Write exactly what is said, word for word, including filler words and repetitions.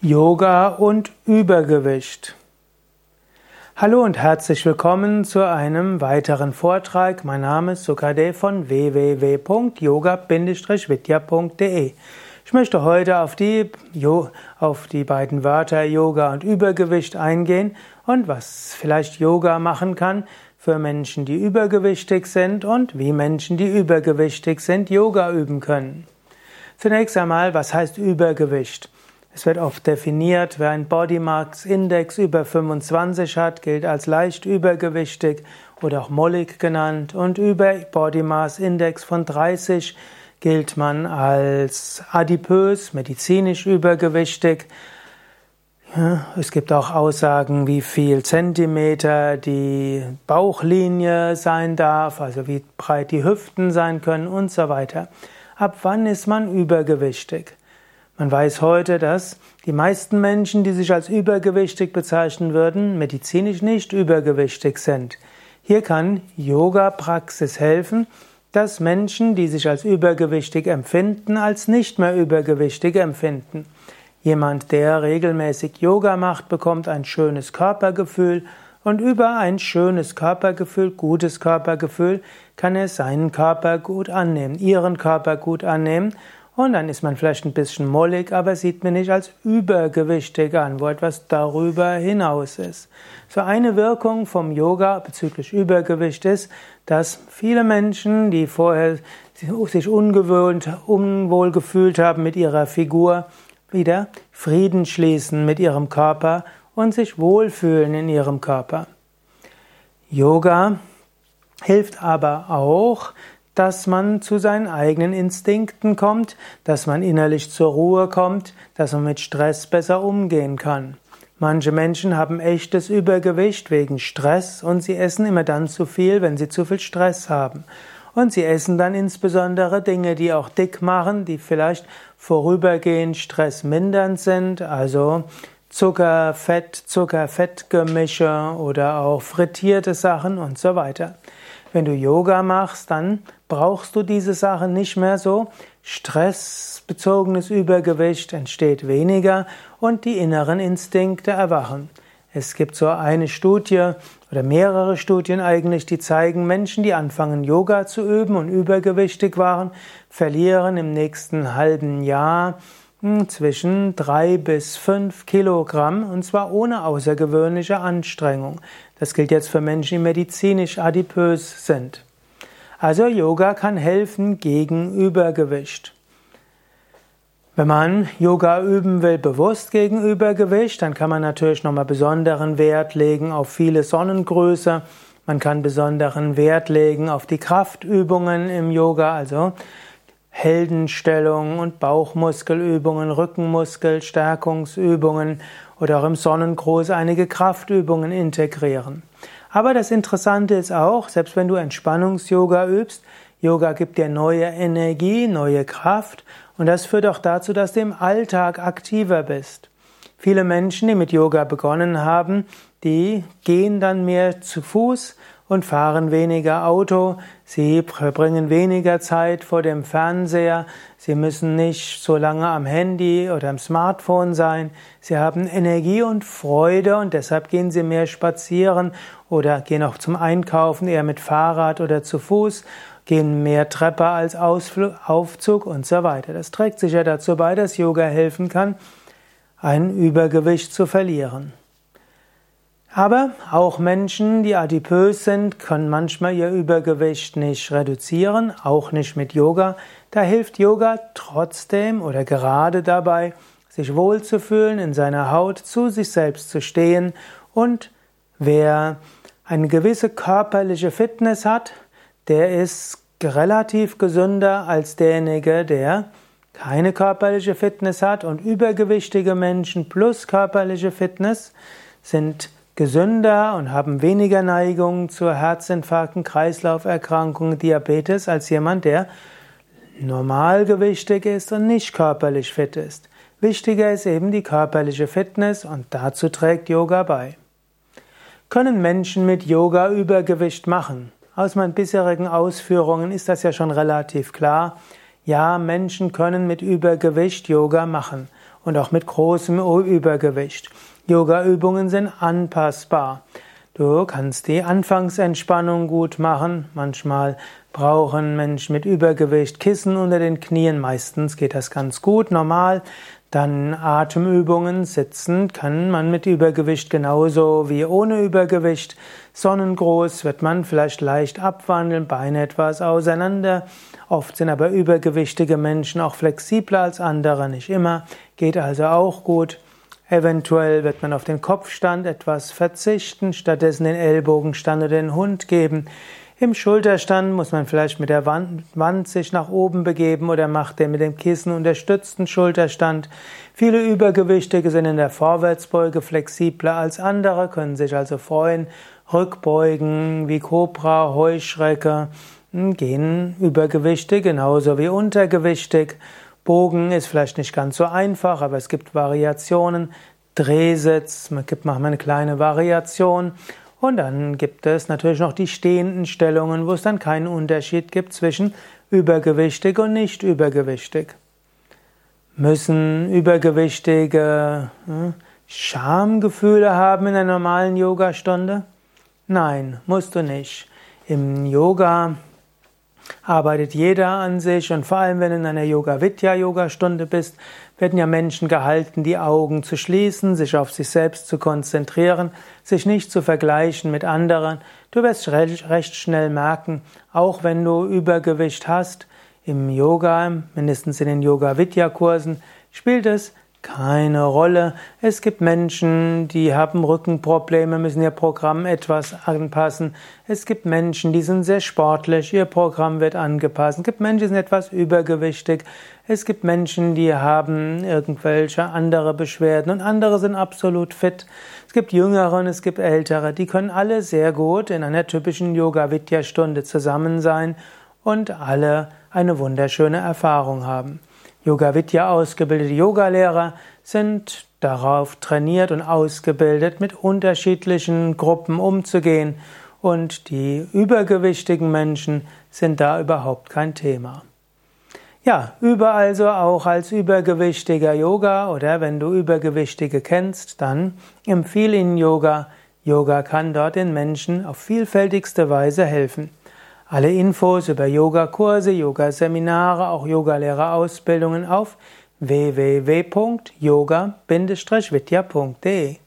Yoga und Übergewicht. Hallo und herzlich willkommen zu einem weiteren Vortrag. Mein Name ist Sukadev von w w w punkt yoga Bindestrich vidya punkt de. Ich möchte heute auf die, auf die beiden Wörter Yoga und Übergewicht eingehen und was vielleicht Yoga machen kann für Menschen, die übergewichtig sind und wie Menschen, die übergewichtig sind, Yoga üben können. Zunächst einmal, was heißt Übergewicht? Es wird oft definiert, wer einen Body Mass Index über fünfundzwanzig hat, gilt als leicht übergewichtig oder auch mollig genannt, und über Body Mass Index von dreißig gilt man als adipös, medizinisch übergewichtig. Ja, es gibt auch Aussagen, wie viel Zentimeter die Bauchlinie sein darf, also wie breit die Hüften sein können und so weiter. Ab wann ist man übergewichtig? Man weiß heute, dass die meisten Menschen, die sich als übergewichtig bezeichnen würden, medizinisch nicht übergewichtig sind. Hier kann Yoga-Praxis helfen, dass Menschen, die sich als übergewichtig empfinden, als nicht mehr übergewichtig empfinden. Jemand, der regelmäßig Yoga macht, bekommt ein schönes Körpergefühl, und über ein schönes Körpergefühl, gutes Körpergefühl, kann er seinen Körper gut annehmen, ihren Körper gut annehmen. Und dann ist man vielleicht ein bisschen mollig, aber sieht man nicht als übergewichtig an, wo etwas darüber hinaus ist. So eine Wirkung vom Yoga bezüglich Übergewicht ist, dass viele Menschen, die vorher sich ungewöhnt, unwohl gefühlt haben mit ihrer Figur, wieder Frieden schließen mit ihrem Körper und sich wohlfühlen in ihrem Körper. Yoga hilft aber auch, dass man zu seinen eigenen Instinkten kommt, dass man innerlich zur Ruhe kommt, dass man mit Stress besser umgehen kann. Manche Menschen haben echtes Übergewicht wegen Stress und sie essen immer dann zu viel, wenn sie zu viel Stress haben. Und sie essen dann insbesondere Dinge, die auch dick machen, die vielleicht vorübergehend stressmindernd sind, also Zucker, Fett, Zucker-Fett-Gemische oder auch frittierte Sachen und so weiter. Wenn du Yoga machst, dann brauchst du diese Sachen nicht mehr so. Stressbezogenes Übergewicht entsteht weniger und die inneren Instinkte erwachen. Es gibt so eine Studie oder mehrere Studien eigentlich, die zeigen, Menschen, die anfangen Yoga zu üben und übergewichtig waren, verlieren im nächsten halben Jahr zwischen drei bis fünf Kilogramm, und zwar ohne außergewöhnliche Anstrengung. Das gilt jetzt für Menschen, die medizinisch adipös sind. Also Yoga kann helfen gegen Übergewicht. Wenn man Yoga üben will, bewusst gegen Übergewicht, dann kann man natürlich nochmal besonderen Wert legen auf viele Sonnengröße. Man kann besonderen Wert legen auf die Kraftübungen im Yoga, also Heldenstellung und Bauchmuskelübungen, Rückenmuskelstärkungsübungen oder auch im Sonnengruß einige Kraftübungen integrieren. Aber das Interessante ist auch, selbst wenn du Entspannungs-Yoga übst, Yoga gibt dir neue Energie, neue Kraft, und das führt auch dazu, dass du im Alltag aktiver bist. Viele Menschen, die mit Yoga begonnen haben, die gehen dann mehr zu Fuß und fahren weniger Auto, sie verbringen weniger Zeit vor dem Fernseher, sie müssen nicht so lange am Handy oder am Smartphone sein, sie haben Energie und Freude und deshalb gehen sie mehr spazieren oder gehen auch zum Einkaufen eher mit Fahrrad oder zu Fuß, gehen mehr Treppe als Ausflug, Aufzug und so weiter. Das trägt sicher dazu bei, dass Yoga helfen kann, ein Übergewicht zu verlieren. Aber auch Menschen, die adipös sind, können manchmal ihr Übergewicht nicht reduzieren, auch nicht mit Yoga. Da hilft Yoga trotzdem oder gerade dabei, sich wohlzufühlen, in seiner Haut, zu sich selbst zu stehen. Und wer eine gewisse körperliche Fitness hat, der ist relativ gesünder als derjenige, der keine körperliche Fitness hat. Und übergewichtige Menschen plus körperliche Fitness sind gesünder und haben weniger Neigung zu Herzinfarkten, Kreislauferkrankungen, Diabetes als jemand, der normalgewichtig ist und nicht körperlich fit ist. Wichtiger ist eben die körperliche Fitness und dazu trägt Yoga bei. Können Menschen mit Yoga Übergewicht machen? Aus meinen bisherigen Ausführungen ist das ja schon relativ klar. Ja, Menschen können mit Übergewicht Yoga machen. und auch mit großem Übergewicht. Yoga-Übungen sind anpassbar. Du kannst die Anfangsentspannung gut machen. Manchmal brauchen Menschen mit Übergewicht Kissen unter den Knien. Meistens geht das ganz gut, normal. Dann Atemübungen, sitzen kann man mit Übergewicht genauso wie ohne Übergewicht. Sonnengruß wird man vielleicht leicht abwandeln, Beine etwas auseinander. Oft sind aber übergewichtige Menschen auch flexibler als andere, nicht immer. Geht also auch gut. Eventuell wird man auf den Kopfstand etwas verzichten, stattdessen den Ellbogenstand oder den Hund geben. Im Schulterstand muss man vielleicht mit der Wand, Wand sich nach oben begeben oder macht den mit dem Kissen unterstützten Schulterstand. Viele Übergewichtige sind in der Vorwärtsbeuge flexibler als andere, können sich also freuen. Rückbeugen wie Kobra, Heuschrecke, gehen Übergewichtig genauso wie untergewichtig. Bogen ist vielleicht nicht ganz so einfach, aber es gibt Variationen. Drehsitz, man gibt manchmal eine kleine Variation. Und dann gibt es natürlich noch die stehenden Stellungen, wo es dann keinen Unterschied gibt zwischen übergewichtig und nicht übergewichtig. Müssen Übergewichtige hm, Schamgefühle haben in einer normalen Yogastunde? Nein, musst du nicht. Im Yoga arbeitet jeder an sich und vor allem, wenn du in einer Yoga-Vidya-Yogastunde bist, werden ja Menschen gehalten, die Augen zu schließen, sich auf sich selbst zu konzentrieren, sich nicht zu vergleichen mit anderen. Du wirst recht schnell merken, auch wenn du Übergewicht hast, im Yoga, mindestens in den Yoga-Vidya-Kursen, spielt es keine Rolle. Es gibt Menschen, die haben Rückenprobleme, müssen ihr Programm etwas anpassen. Es gibt Menschen, die sind sehr sportlich, ihr Programm wird angepasst. Es gibt Menschen, die sind etwas übergewichtig. Es gibt Menschen, die haben irgendwelche andere Beschwerden und andere sind absolut fit. Es gibt Jüngere und es gibt Ältere. Die können alle sehr gut in einer typischen Yoga-Vidya-Stunde zusammen sein und alle eine wunderschöne Erfahrung haben. Yoga-Vidya ausgebildete Yogalehrer sind darauf trainiert und ausgebildet, mit unterschiedlichen Gruppen umzugehen, und die übergewichtigen Menschen sind da überhaupt kein Thema. Ja, übe also auch als übergewichtiger Yoga, oder wenn du Übergewichtige kennst, dann empfehle ihnen Yoga. Yoga kann dort den Menschen auf vielfältigste Weise helfen. Alle Infos über Yogakurse, Yogaseminare, auch Yogalehrerausbildungen auf w w w punkt yoga Bindestrich vidya punkt de